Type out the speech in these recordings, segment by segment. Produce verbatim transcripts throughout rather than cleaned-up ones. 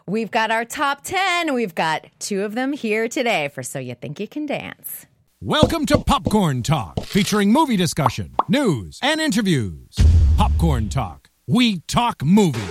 We've got our top ten. We've got two of them here today for So You Think You Can Dance. Welcome to Popcorn Talk, featuring movie discussion, news, and interviews. Popcorn Talk. We talk movies.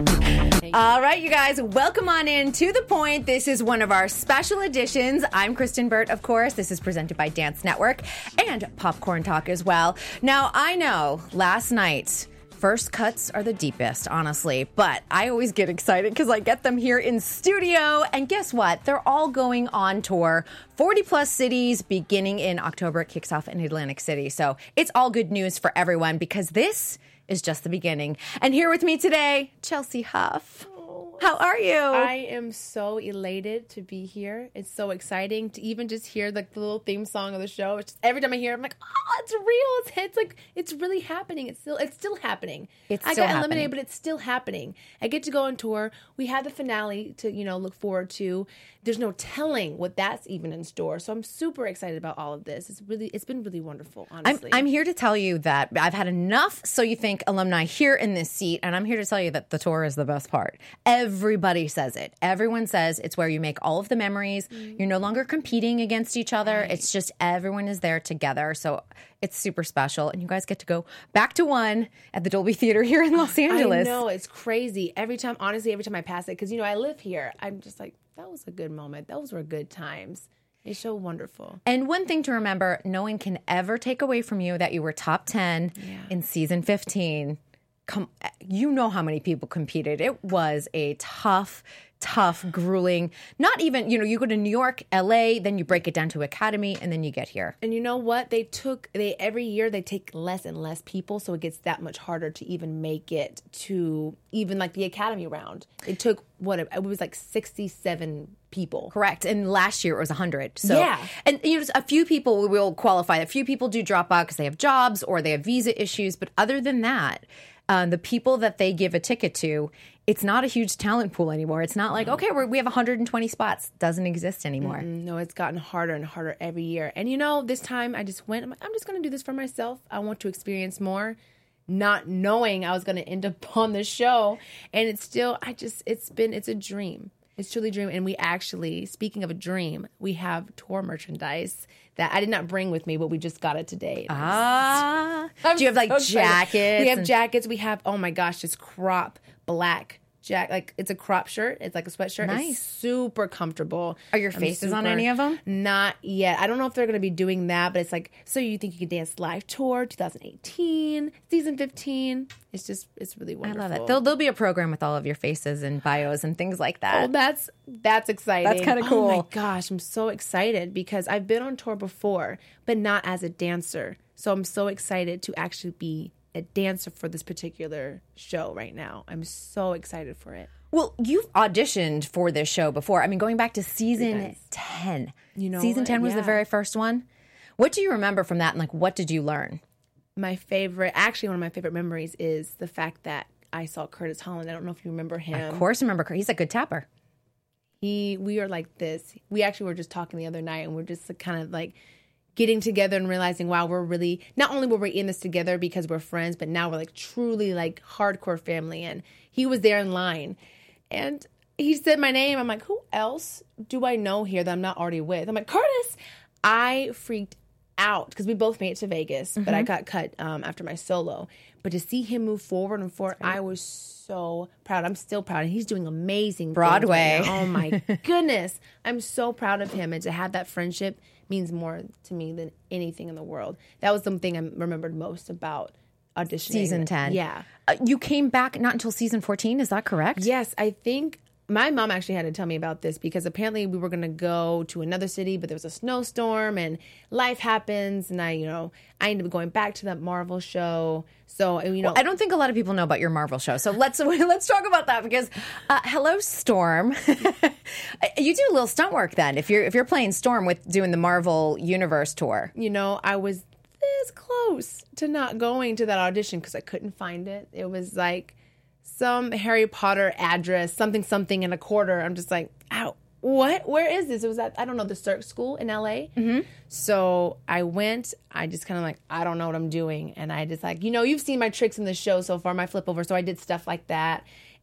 All right, you guys, welcome on in to The Point. This is one of our special editions. I'm Kristen Burt, of course. This is presented by Dance Network and Popcorn Talk as well. Now, I know last night, first cuts are the deepest, honestly, but I always get excited because I get them here in studio. And guess what? They're all going on tour, forty plus cities, beginning in October. It kicks off in Atlantic City. So it's all good news for everyone because this is just the beginning. And here with me today, Chelsea Huff. How are you? I am so elated to be here. It's so exciting to even just hear like the little theme song of the show. It's just, every time I hear it, I'm like, oh, it's real. It's, it's like it's really happening. It's still it's still happening. It's I still got happening. eliminated, but it's still happening. I get to go on tour. We have the finale to you know look forward to. There's no telling what that's even in store. So I'm super excited about all of this. It's really it's been really wonderful. Honestly, I'm, I'm here to tell you that I've had enough So You Think alumni here in this seat, and I'm here to tell you that the tour is the best part. Everybody says it. Everyone says it's where you make all of the memories. Mm. You're no longer competing against each other. Right. It's just everyone is there together. So it's super special. And you guys get to go back to one at the Dolby Theater here in Los Angeles. I know. It's crazy. Every time, honestly, every time I pass it, because, you know, I live here, I'm just like, that was a good moment. Those were good times. It's so wonderful. And one thing to remember, no one can ever take away from you that you were top ten yeah. in season fifteen. Come, you know how many people competed. It was a tough, tough, grueling, not even, you know, you go to New York, L A, then you break it down to Academy, and then you get here. And you know what? They took, they every year they take less and less people, so it gets that much harder to even make it to even like the Academy round. It took, what, it was like sixty-seven people. Correct. And last year it was one hundred. So, yeah. And you know, a few people will qualify. A few people do drop out because they have jobs or they have visa issues. But other than that, Uh, the people that they give a ticket to, it's not a huge talent pool anymore. It's not like, okay, we're, we have one hundred twenty spots. Doesn't exist anymore. Mm-mm, no, it's gotten harder and harder every year. And, you know, this time I just went, I'm, like, I'm just going to do this for myself. I want to experience more, not knowing I was going to end up on this show. And it's still, I just, it's been, it's a dream. It's truly a dream. And we actually, speaking of a dream, we have tour merchandise that I did not bring with me, but we just got it today. Ah. Do you have like so jackets? We have and- jackets. We have, oh my gosh, this crop black jacket. Like it's a crop shirt. It's like a sweatshirt. Nice. It's super comfortable. Are your I'm faces on super- any of them? Not yet. I don't know if they're going to be doing that, but it's like, So You Think You Can Dance live tour, twenty eighteen, season fifteen. It's just, it's really wonderful. I love it. There'll, there'll be a program with all of your faces and bios and things like that. Oh, that's that's exciting. That's kinda cool. Oh my gosh, I'm so excited because I've been on tour before, but not as a dancer. So I'm so excited to actually be a dancer for this particular show right now. I'm so excited for it. Well, you've auditioned for this show before. I mean, going back to season ten. You know, season ten was yeah. the very first one. What do you remember from that, and like, what did you learn? My favorite, actually one of my favorite memories is the fact that I saw Curtis Holland. I don't know if you remember him. Of course, I remember. He's a good tapper. He, we are like this. We actually were just talking the other night, and we're just kind of like getting together and realizing, wow, we're really, not only were we in this together because we're friends, but now we're like truly like hardcore family. And he was there in line, and he said my name. I'm like, who else do I know here that I'm not already with? I'm like, Curtis. I freaked out because we both made it to Vegas, mm-hmm. but I got cut um, after my solo. But to see him move forward and forward, I was so proud. I'm still proud. And he's doing amazing Broadway. Right, oh, my goodness. I'm so proud of him. And to have that friendship means more to me than anything in the world. That was something I remembered most about auditioning. Season ten. Yeah. Uh, you came back not until season fourteen. Is that correct? Yes, I think my mom actually had to tell me about this because apparently we were going to go to another city, but there was a snowstorm and life happens. And I, you know, I ended up going back to that Marvel show. So, you know, well, I don't think a lot of people know about your Marvel show. So let's let's talk about that because uh, hello, Storm. You do a little stunt work then. If you're if you're playing Storm with doing the Marvel Universe tour, you know, I was this close to not going to that audition because I couldn't find it. It was like some Harry Potter address, something, something in a quarter. I'm just like, ow, what? Where is this? It was at, I don't know, the Cirque School in L A. Mm-hmm. So I went, I just kind of like, I don't know what I'm doing. And I just like, you know, you've seen my tricks in the show so far, my flip over. So I did stuff like that.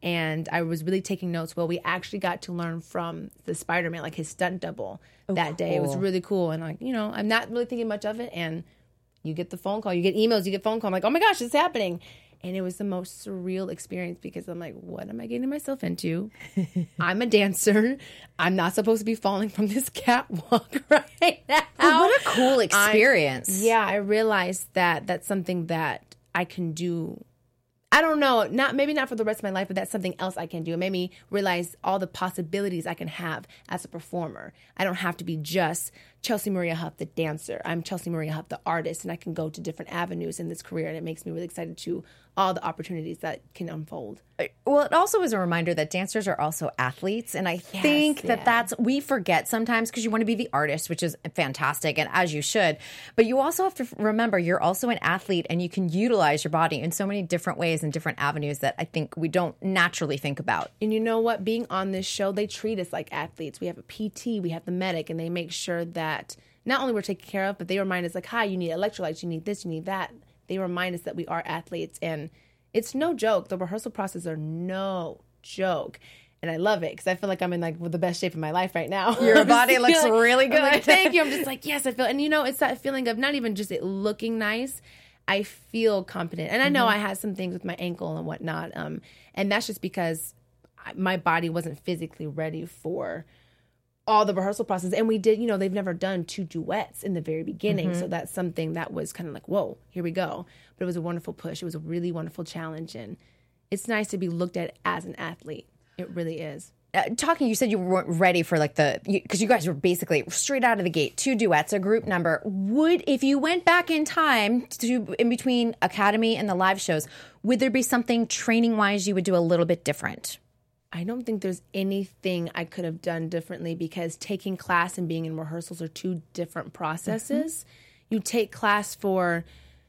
and I was really taking notes. Well, we actually got to learn from the Spider-Man, like his stunt double Oh, that day. It was cool. really cool. And like, you know, I'm not really thinking much of it. And you get the phone call, you get emails, you get phone call. I'm like, oh my gosh, it's happening. And it was the most surreal experience because I'm like, what am I getting myself into? I'm a dancer. I'm not supposed to be falling from this catwalk right now. Well, what a cool experience. I, yeah, I realized that that's something that I can do. I don't know, not maybe not for the rest of my life, but that's something else I can do. It made me realize all the possibilities I can have as a performer. I don't have to be just Chelsea Maria Huff, the dancer. I'm Chelsea Maria Huff, the artist, and I can go to different avenues in this career, and it makes me really excited to all the opportunities that can unfold. Well, it also is a reminder that dancers are also athletes. And I Yes, think that yeah. that's, we forget sometimes because you want to be the artist, which is fantastic, and as you should. But you also have to remember you're also an athlete and you can utilize your body in so many different ways and different avenues that I think we don't naturally think about. And you know what? Being on this show, they treat us like athletes. We have a P T, we have the medic, and they make sure that not only we're taken care of, but they remind us like, hi, you need electrolytes, you need this, you need that. They remind us that we are athletes, and it's no joke. The rehearsal process are no joke. And I love it because I feel like I'm in like the best shape of my life right now. Your body looks Like- really I'm good. like, thank you. I'm just like, yes, I feel. And you know, it's that feeling of not even just it looking nice. I feel confident. And I know I had some things with my ankle and whatnot. Um, and that's just because I- my body wasn't physically ready for all the rehearsal process. And we did, you know, they've never done two duets in the very beginning. So that's something that was kind of like, whoa, here we go. But it was a wonderful push. It was a really wonderful challenge. And it's nice to be looked at as an athlete. It really is. Uh, talking, you said you weren't ready for like the, because you, you guys were basically straight out of the gate, two duets, a group number. Would, if you went back in time to in between Academy and the live shows, would there be something training wise you would do a little bit different? I don't think there's anything I could have done differently because taking class and being in rehearsals are two different processes. Mm-hmm. You take class for,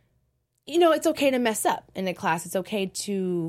you know, it's okay to mess up in a class. It's okay to,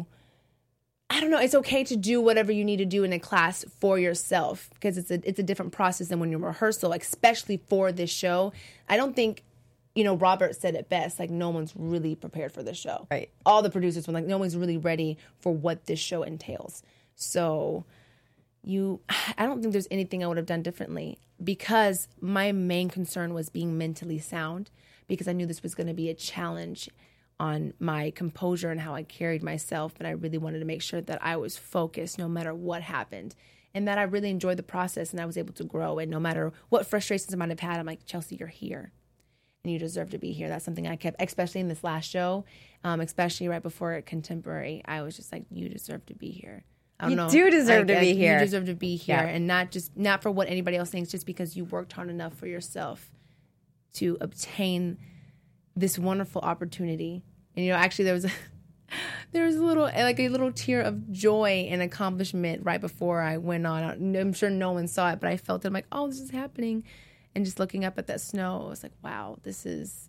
I don't know, it's okay to do whatever you need to do in a class for yourself because it's a it's a different process than when you're rehearsal, especially for this show. I don't think, you know, Robert said it best, like no one's really prepared for this show. Right. All the producers were like, no one's really ready for what this show entails. So you, I don't think there's anything I would have done differently because my main concern was being mentally sound because I knew this was going to be a challenge on my composure and how I carried myself. And I really wanted to make sure that I was focused no matter what happened and that I really enjoyed the process and I was able to grow. And no matter what frustrations I might have had, I'm like, Chelsea, you're here and you deserve to be here. That's something I kept, especially in this last show, um, especially right before Contemporary. I was just like, you deserve to be here. I don't You know. do deserve Like, to be like, here. You deserve to be here, Yeah. and not just not for what anybody else thinks, just because you worked hard enough for yourself to obtain this wonderful opportunity. And you know, actually, there was a, there was a little like a little tear of joy and accomplishment right before I went on. I'm sure no one saw it, but I felt it. I'm like, oh, this is happening, and just looking up at that snow, I was like, wow, this is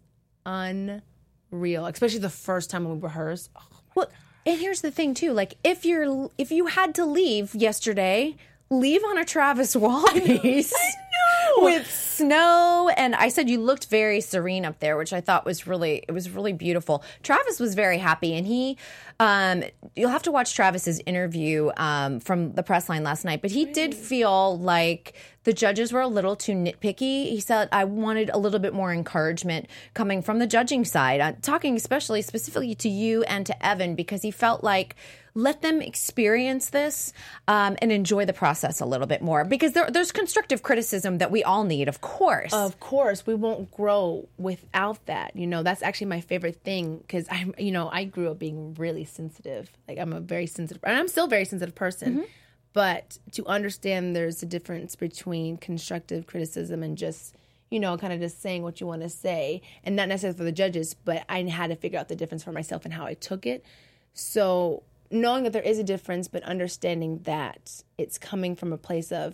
unreal. Especially the first time when we rehearsed. Oh, Well, and here's the thing too, like if you're if you had to leave yesterday, leave on a Travis Wallace with snow, and I said you looked very serene up there, which I thought was really it was really beautiful. Travis was very happy, and he um you'll have to watch Travis's interview um from the press line last night, but he did feel like the judges were a little too nitpicky. He said, I wanted a little bit more encouragement coming from the judging side, uh, talking especially specifically to you and to Evan, because he felt like let them experience this um, and enjoy the process a little bit more, because there, there's constructive criticism that we all need, of course. Of course, we won't grow without that. You know, that's actually my favorite thing because I'm, you know, I grew up being really sensitive. Like I'm a very sensitive, and I'm still a very sensitive person. Mm-hmm. But to understand there's a difference between constructive criticism and just, you know, kind of just saying what you want to say, and not necessarily for the judges, but I had to figure out the difference for myself and how I took it. So knowing that there is a difference, but understanding that it's coming from a place of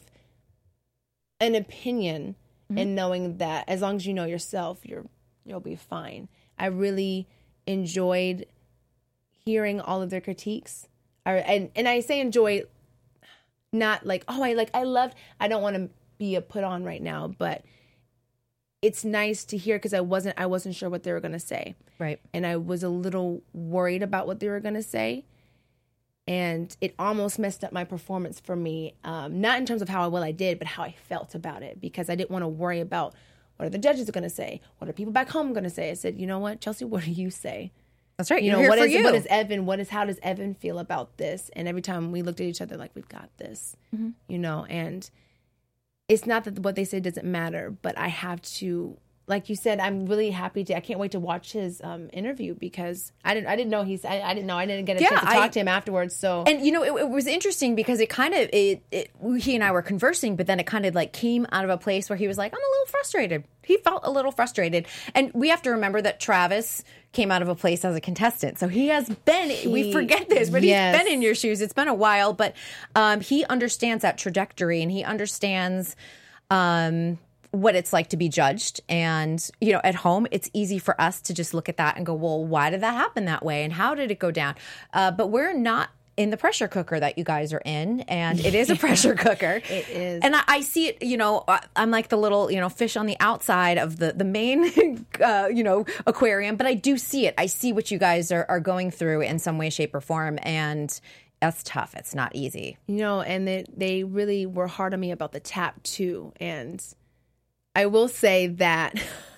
an opinion, mm-hmm. and knowing that as long as you know yourself, you're you'll be fine. I really enjoyed hearing all of their critiques. I, and, and I say enjoy, not like, oh, I like, I loved, I don't want to be a put on right now, but it's nice to hear because I wasn't, I wasn't sure what they were going to say. Right. And I was a little worried about what they were going to say. And it almost messed up my performance for me, um, not in terms of how well I did, but how I felt about it, because I didn't want to worry about what are the judges going to say? What are people back home going to say? I said, you know what, Chelsea, what do you say? That's right. You You're know, here what for is you. what is Evan? What is how does Evan feel about this? And every time we looked at each other like, we've got this, mm-hmm. you know. And it's not that what they say doesn't matter, but I have to. Like you said, I'm really happy to. I can't wait to watch his um, interview, because I didn't. I didn't know he's. I, I didn't know. I didn't get a Yeah, chance to talk I- to him afterwards. So And, you know, it, it was interesting because it kind of, it, it, he and I were conversing, but then it kind of like came out of a place where he was like, I'm a little frustrated. He felt a little frustrated. And we have to remember that Travis came out of a place as a contestant. So he has been, He- we forget this, but yes. he's been in your shoes. It's been a while, but um, he understands that trajectory, and he understands um, what it's like to be judged. And, you know, at home, it's easy for us to just look at that and go, well, why did that happen that way? And how did it go down? Uh, but we're not in the pressure cooker that you guys are in, and it is a pressure cooker. It is. And I, I see it, you know, I- I'm like the little, you know, fish on the outside of the, the main, uh, you know, aquarium, but I do see it. I see what you guys are, are going through in some way, shape, or form, and that's tough. It's not easy. You know, and they, they really were hard on me about the tap too. And I will say that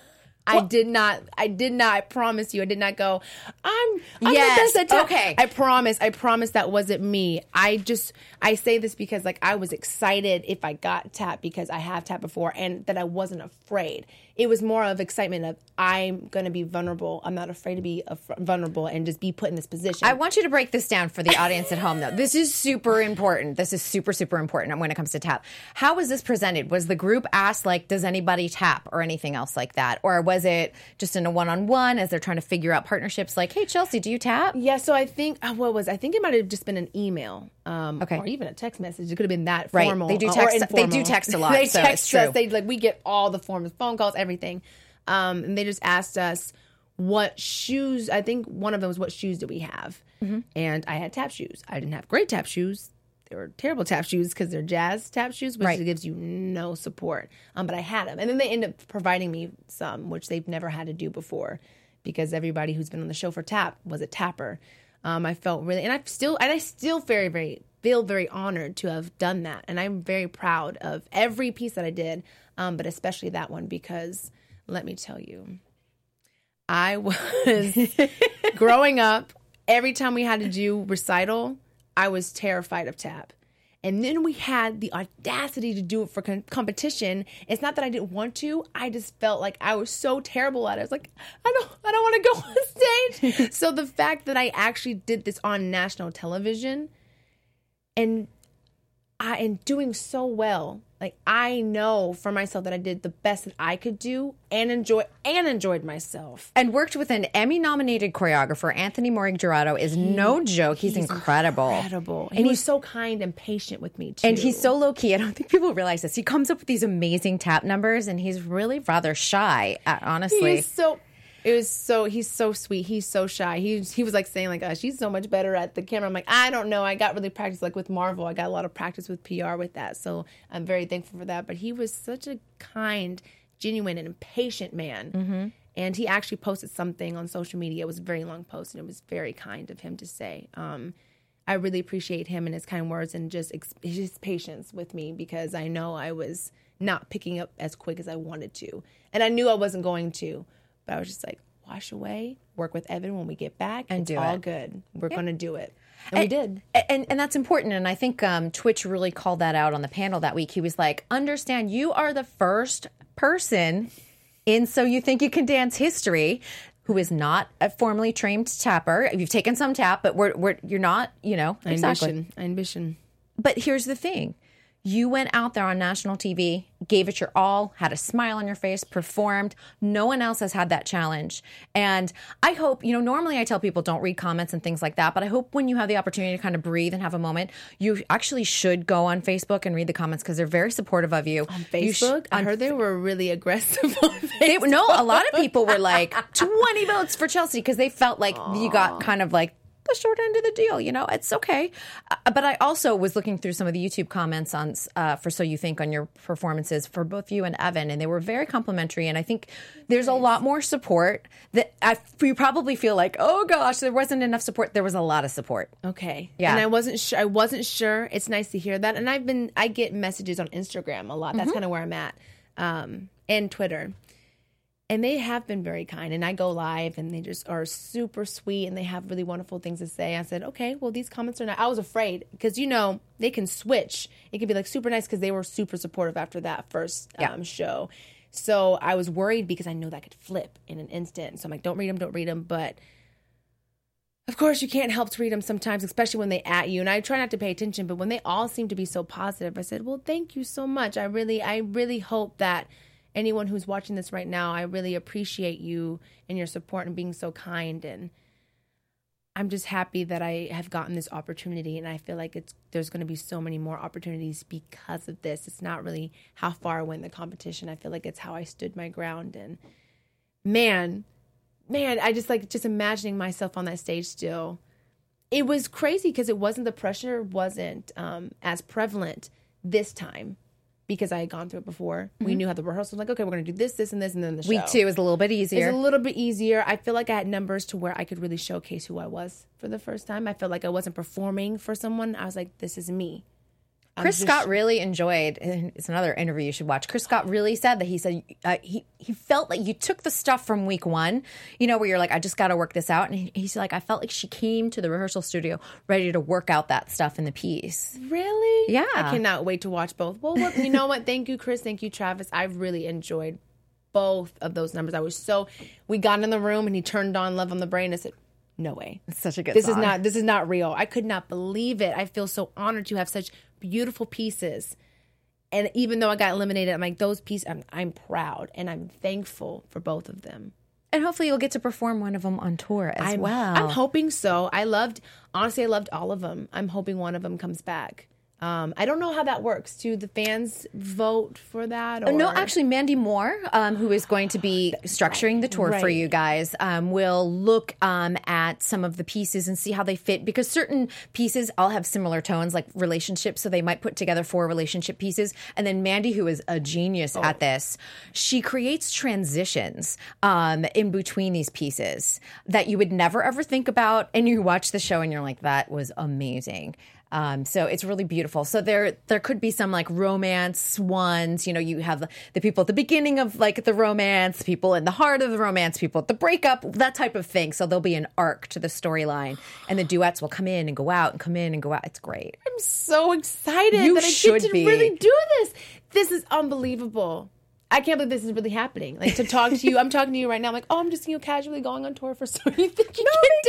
I did not, I did not, I promise you, I did not go, I'm, I'm Yes, the best at tap. okay. I promise, I promise that wasn't me. I just, I say this because like I was excited if I got tap, because I have tap before, and that I wasn't afraid. It was more of excitement of I'm going to be vulnerable. I'm not afraid to be af- vulnerable and just be put in this position. I want you to break this down for the audience at home, though. This is super important. This is super, super important when it comes to tap. How was this presented? Was the group asked, like, does anybody tap or anything else like that? Or was it just in a one-on-one as they're trying to figure out partnerships like, hey, Chelsea, do you tap? Yeah, so I think uh, what was I think it might have just been an email, um, Okay. or even a text message. It could have been that Right. formal. They do uh, text- or they informal. do text a lot, They so text it's true. us. They like we get all the forms, phone calls, everything, um, and they just asked us what shoes. I think one of them was what shoes do we have, Mm-hmm. and I had tap shoes. I didn't have great tap shoes. They were terrible tap shoes because they're jazz tap shoes, which Right. gives you no support. Um, but I had them, and then they ended up providing me some, which they've never had to do before, because everybody who's been on the show for tap was a tapper. Um, I felt really, and I still, and I still very, very feel very honored to have done that, and I'm very proud of every piece that I did, um, but especially that one, because let me tell you, I was growing up. Every time we had to do recital, I was terrified of tap. And then we had the audacity to do it for con- competition. It's not that I didn't want to. I just felt like I was so terrible at it. I was like, I don't, I don't want to go on stage. So the fact that I actually did this on national television, and I, and doing so well, like I know for myself that I did the best that I could do, and enjoy and enjoyed myself. And worked with an Emmy-nominated choreographer. Anthony Morigerato is no joke. He's, incredible. Incredible. And He was he's so kind and patient with me too. And he's so low key. I don't think people realize this. He comes up with these amazing tap numbers, and he's really rather shy, uh, honestly. He's so. It was so. He's so sweet. He's so shy. He he was like saying like, oh, she's so much better at the camera. I'm like, I don't know. I got really practice like with Marvel. I got a lot of practice with P R with that. So I'm very thankful for that. But he was such a kind, genuine, and patient man. Mm-hmm. And he actually posted something on social media. It was a very long post, and it was very kind of him to say. Um, I really appreciate him and his kind words, and just ex- his patience with me, because I know I was not picking up as quick as I wanted to. And I knew I wasn't going to. But I was just like, wash away, work with Evan when we get back, And it's do all it. good. We're going to do it. And, we did. And, and that's important. And I think um, Twitch really called that out on the panel that week. He was like, understand, you are the first person in So You Think You Can Dance history who is not a formally trained tapper. You've taken some tap, but we're, we're you're not, you know, I exactly. ambition. I ambition. But here's the thing. You went out there on national T V, gave it your all, had a smile on your face, performed. No one else has had that challenge. And I hope, you know, normally I tell people don't read comments and things like that, but I hope when you have the opportunity to kind of breathe and have a moment, you actually should go on Facebook and read the comments, because they're very supportive of you. On You sh- Facebook? I on heard they were really aggressive on Facebook. They, no, a lot of people were like, twenty votes for Chelsea, because they felt like you got kind of like the short end of the deal. You know, it's okay. Uh, but I also was looking through some of the YouTube comments on uh, for So You Think on your performances for both you and Evan, and they were very complimentary. And I think there's a lot more support that I, you probably feel like, oh gosh, there wasn't enough support. There was a lot of support. Okay. Yeah. And I wasn't sure. I wasn't sure. It's nice to hear that. And I've been, I get messages on Instagram a lot. That's mm-hmm. kind of where I'm at. Um, and Twitter. And they have been very kind. And I go live and they just are super sweet and they have really wonderful things to say. I said, okay, well, these comments are not, I was afraid because, you know, they can switch. It can be like super nice because they were super supportive after that first um, yeah. show. So I was worried because I know that could flip in an instant. So I'm like, don't read them, don't read them. But of course, you can't help to read them sometimes, especially when they at you. And I try not to pay attention. But when they all seem to be so positive, I said, well, thank you so much. I really, I really hope that anyone who's watching this right now, I really appreciate you and your support and being so kind. And I'm just happy that I have gotten this opportunity. And I feel like it's there's going to be so many more opportunities because of this. It's not really how far I went in the competition. I feel like it's how I stood my ground. And man, man, I just like just imagining myself on that stage still. It was crazy because it wasn't, the pressure wasn't um, as prevalent this time. Because I had gone through it before. Mm-hmm. We knew how the rehearsal was like, okay, we're going to do this, this, and this, and then the show. Week two is a little bit easier. It's a little bit easier. I feel like I had numbers to where I could really showcase who I was for the first time. I felt like I wasn't performing for someone. I was like, this is me. I'm Chris just... Scott really enjoyed, and it's another interview you should watch. Chris Scott really said that he said uh, he, he felt like you took the stuff from week one, you know, where you're like, I just got to work this out. And he, he's like, I felt like she came to the rehearsal studio ready to work out that stuff in the piece. Really? Yeah. I cannot wait to watch both. Well, what, you know what? Thank you, Chris. Thank you, Travis. I've really enjoyed both of those numbers. I was so, we got in the room and he turned on Love on the Brain. I said, no way. It's such a good this song. is not this is not real. I could not believe it. I feel so honored to have such beautiful pieces. And even though I got eliminated, I'm like, those pieces, I'm, I'm proud and I'm thankful for both of them. And hopefully you'll get to perform one of them on tour as I'm, well. I'm hoping so. I loved, honestly, I loved all of them. I'm hoping one of them comes back. Um, I don't know how that works. Do the fans vote for that? Or? No, actually, Mandy Moore, um, who is going to be structuring the tour right. for you guys, um, will look um, at some of the pieces and see how they fit. Because certain pieces all have similar tones, like relationships. So they might put together four relationship pieces. And then Mandy, who is a genius oh. at this, she creates transitions um, in between these pieces that you would never, ever think about. And you watch the show and you're like, that was amazing. Um, so it's really beautiful. So there, there could be some like romance ones. You know, you have the, the people at the beginning of like the romance, people in the heart of the romance, people at the breakup, that type of thing. So there'll be an arc to the storyline, and the duets will come in and go out and come in and go out. It's great. I'm so excited you that I should get to be. really do this. This is unbelievable. I can't believe this is really happening. Like to talk to you, I'm talking to you right now. I'm like, oh, I'm just you know casually going on tour for So You Think You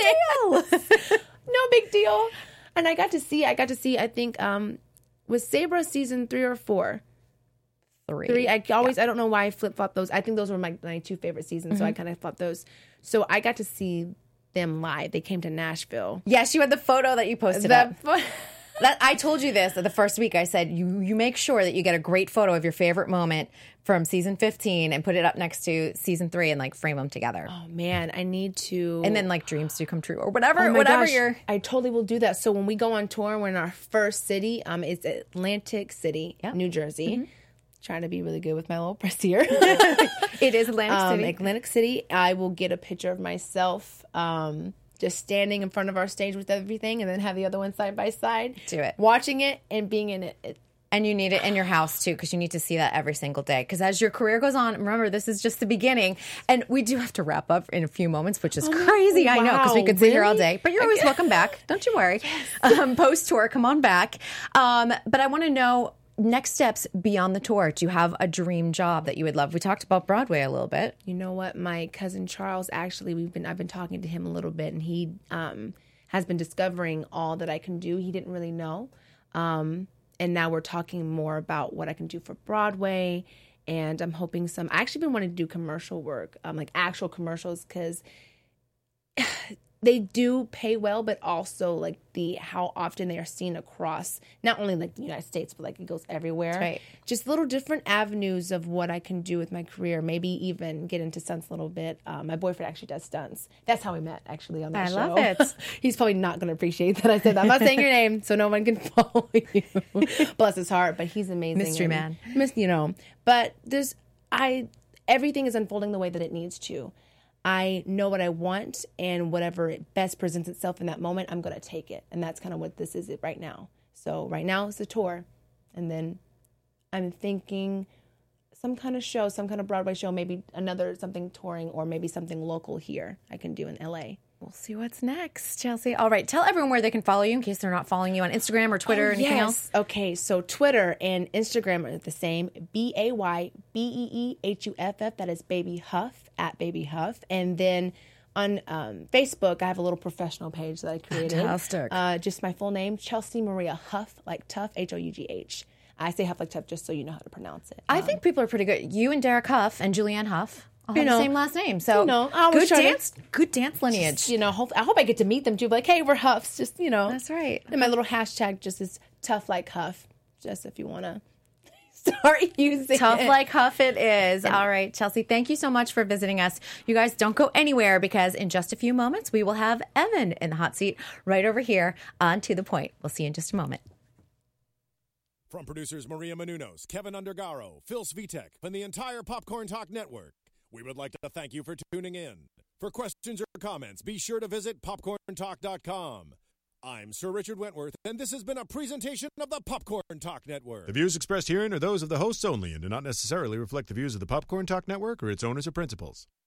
No Can Dance. No big deal. And I got to see, I got to see, I think, um, was Sabra season three or four? Three. Three. I always, yeah. I don't know why I flip-flop those. I think those were my, my two favorite seasons, mm-hmm. so I kind of flopped those. So I got to see them live. They came to Nashville. Yes, you had the photo that you posted that up. Fo- that, I told you this the first week. I said, you, you make sure that you get a great photo of your favorite moment from season fifteen and put it up next to season three and like frame them together. Oh man, I need to. And then like dreams do come true or whatever, oh whatever gosh, you're. I totally will do that. So when we go on tour, we're in our first city. Um, it's Atlantic City, yep. New Jersey. Mm-hmm. Trying to be really good with my little press here. It is Atlantic um, City. Atlantic City. I will get a picture of myself. Um, just standing in front of our stage with everything, and then have the other one side by side. Do it. Watching it and being in it. it And you need it in your house, too, because you need to see that every single day. Because as your career goes on, remember, this is just the beginning. And we do have to wrap up in a few moments, which is oh, crazy, wow. I know, because we could sit really? here all day. But you're always welcome back. Don't you worry. Yes. Um, post-tour, come on back. Um, but I want to know, next steps beyond the tour. Do you have a dream job that you would love? We talked about Broadway a little bit. You know what? My cousin Charles, actually, we've been I've been talking to him a little bit, and he um, has been discovering all that I can do. He didn't really know. Um And now we're talking more about what I can do for Broadway. And I'm hoping some, I actually been wanting to do commercial work, um, like actual commercials, because they do pay well, but also like the how often they are seen across not only like the United States, but like it goes everywhere. That's right. Just little different avenues of what I can do with my career. Maybe even get into stunts a little bit. Um, my boyfriend actually does stunts. That's how we met, actually, on that I show. love it. He's probably not going to appreciate that I said that. I'm not saying your name, so no one can follow you. Bless his heart, but he's amazing. Mystery and, man. mis- You know, but there's I everything is unfolding the way that it needs to. I know what I want, and whatever it best presents itself in that moment, I'm going to take it. And that's kind of what this is it right now. So right now it's the tour. And then I'm thinking some kind of show, some kind of Broadway show, maybe another something touring, or maybe something local here I can do in L A. We'll see what's next, Chelsea. All right. Tell everyone where they can follow you in case they're not following you on Instagram or Twitter Oh, or anything yes. else. Okay, so Twitter and Instagram are the same. B A Y B E E H U F F. That is Baby Huff, at Baby Huff. And then on um, Facebook, I have a little professional page that I created. Fantastic. Uh, just my full name, Chelsea Maria Huff, like tough, H O U G H. I say Huff like tough just so you know how to pronounce it. I Um, think people are pretty good. You and Derek Huff and Julianne Huff all have You know, the same last name. So you know, I always good try to- dance, good dance lineage. You know, hope, I hope I get to meet them too. Like, hey, we're Huffs. Just, you know. That's right. And my little hashtag just is tough like Huff. Just if you want to start using Tough it. like Huff it is. All right, Chelsea, thank you so much for visiting us. You guys don't go anywhere because in just a few moments, we will have Evan in the hot seat right over here on To The Point. We'll see you in just a moment. From producers Maria Menounos, Kevin Undergaro, Phil Svitek, and the entire Popcorn Talk Network, we would like to thank you for tuning in. For questions or comments, be sure to visit popcorn talk dot com. I'm Sir Richard Wentworth, and this has been a presentation of the Popcorn Talk Network. The views expressed herein are those of the hosts only and do not necessarily reflect the views of the Popcorn Talk Network or its owners or principals.